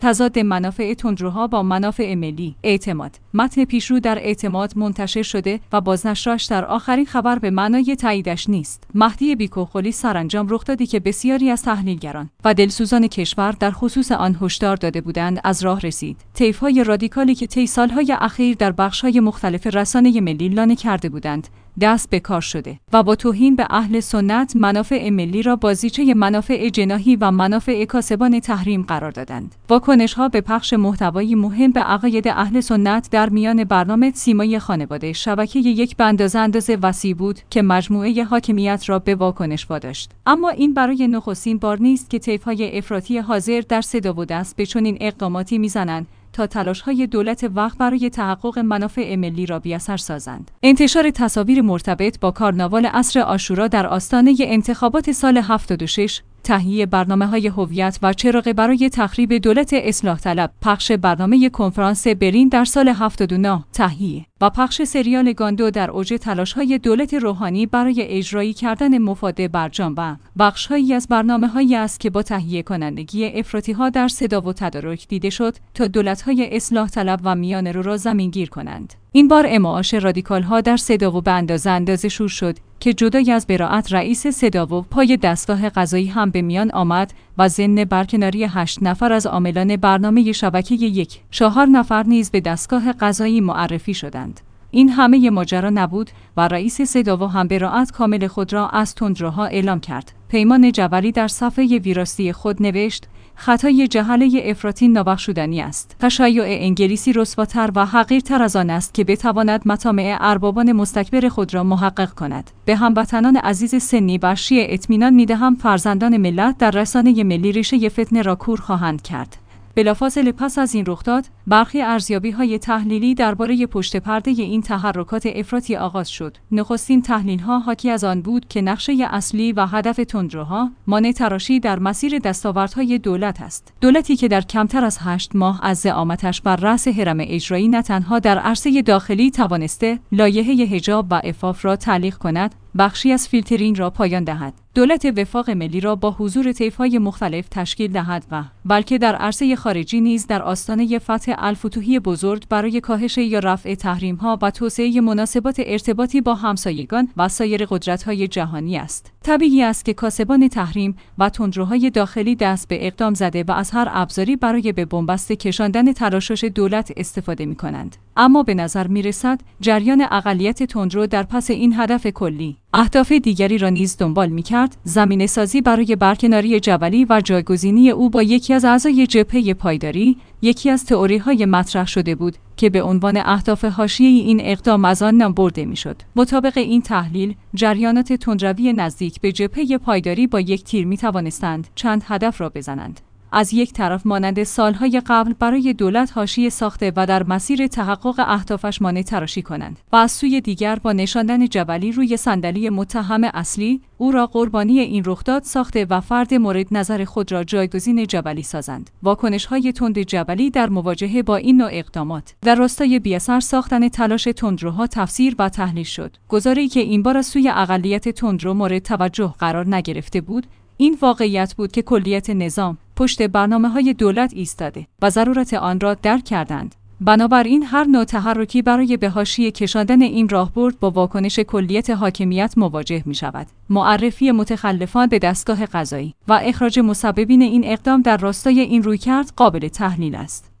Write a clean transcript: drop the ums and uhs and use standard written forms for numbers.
تضاد منافع تندروها با منافع ملی. اعتماد. متن پیشرو در اعتماد منتشر شده و بازنشرش در آخرین خبر به معنای تاییدش نیست. مهدی بیکوخلی سرانجام رخ دادی که بسیاری از تحلیلگران و دلسوزان کشور در خصوص آن هشدار داده بودند از راه رسید. طیف‌های رادیکالی که طی سال‌های اخیر در بخش‌های مختلف رسانه ملی لانه کرده بودند، دست به کار شده و با توهین به اهل سنت منافع ملی را بازیچه منافع جناحی و منافع کاسبان تحریم قرار دادند. واکنش‌ها به پخش محتوایی مهم به عقاید اهل سنت در میان برنامه سیمای خانواده شبکه یک به اندازه وسیع بود که مجموعه حاکمیت را به واکنش واداشت. اما این برای نخستین بار نیست که طیف‌های افراطی حاضر در صدا و دست به چنین اقداماتی می‌زنند تا تلاش‌های دولت وقت برای تحقق منافع ملی را بی‌اثر سازند. انتشار تصاویر مرتبط با کارناوال عصر عاشورا در آستانه انتخابات سال 76، تهیه برنامه‌های هویت و چراغ برای تخریب دولت اصلاح طلب، پخش برنامه کنفرانس برلین در سال 79، تهیه و پخش سریال گاندو در اوج تلاش‌های دولت روحانی برای اجرایی کردن مفاد برجام و بخش‌هایی از برنامه‌هایی است که با تهیه کنندگی افراطی‌ها در صدا و تدارک دیده شد تا دولت‌های اصلاح طلب و میانه‌رو را زمینگیر کنند. این بار اعماعاش رادیکال‌ها در صدا و به اندازه شور شد که جدای از براءت رئیس صدا و پای دستگاه قضایی هم به میان آمد و ضمن برکناری 8 نفر از عاملان برنامه شبکه 1، 4 نفر نیز به دستگاه قضایی معرفی شدند. این همه ماجرا نبود و رئیس صداوا هم براءت کامل خود را از تندروها اعلام کرد. پیمان جبلی در صفحه ویراستی خود نوشت: خطای جهله افراطی نابخشودنی است. تشیع انگلیسی رسواتر و حقیرتر از آن است که بتواند مطامع اربابان مستکبر خود را محقق کند. به هموطنان عزیز سنی و شیعه اطمینان می‌دهم فرزندان ملت در رسانه ملی ریشه فتنه را کور خواهند کرد. بلافاصله پس از این رخداد، برخی ارزیابی‌های تحلیلی درباره پشت پرده این تحرکات افراطی آغاز شد. نخستین تحلیل‌ها حاکی از آن بود که نقشه اصلی و هدف تندروها مانع تراشی در مسیر دستاوردهای دولت است. دولتی که در کمتر از 8 ماه از زعامتش بر رأس هرم اجرایی نه تنها در عرصه داخلی توانسته لایحه حجاب و عفاف را تعلیق کند، بخشی از فیلترینگ را پایان دهد، دولت وفاق ملی را با حضور طیف‌های مختلف تشکیل دهد و بلکه در عرصه خارجی نیز در آستانه فتح الفتوحی بزرگ برای کاهش یا رفع تحریم‌ها و توسعه مناسبات ارتباطی با همسایگان و سایر قدرت‌های جهانی است. طبیعی است که کاسبان تحریم و تندروهای داخلی دست به اقدام زده و از هر ابزاری برای به بنبست کشاندن تلاشش دولت استفاده می‌کنند. اما به نظر می‌رسد جریان اقلیت تندرو در پس این هدف کلی اهداف دیگری را نیز دنبال می‌کرد: زمینه‌سازی برای برکناری جبلی و جایگزینی او با یکی از اعضای جبهه پایداری. یکی از تئوری‌های مطرح شده بود که به عنوان اهداف حاشیه‌ای این اقدام از آن نام برده می‌شد. مطابق این تحلیل، جریانات تندروی نزدیک به جبهه پایداری با یک تیر می‌توانستند چند هدف را بزنند. از یک طرف مانند سالهای قبل برای دولت حاشیه ساخته و در مسیر تحقق اهدافش مانع تراشی کنند و از سوی دیگر با نشاندن جبلی روی صندلی متهم اصلی او را قربانی این رخداد ساخته و فرد مورد نظر خود را جایگزین جبلی سازند. واکنش‌های تند جبلی در مواجهه با این نوع اقدامات در راستای بی‌اثر ساختن تلاش تندروها تفسیر و تحلیل شد. گزاره‌ای که این بار از سوی اقلیت تندرو مورد توجه قرار نگرفته بود، این واقعیت بود که کلیت نظام پشت برنامه‌های دولت ایستاده و ضرورت آن را درک کردند. بنابراین هر نوع تحرکی برای به حاشیه کشاندن این راهبرد با واکنش کلیت حاکمیت مواجه می‌شود. معرفی متخلفان به دستگاه قضایی و اخراج مسببین این اقدام در راستای این رویکرد قابل تحلیل است.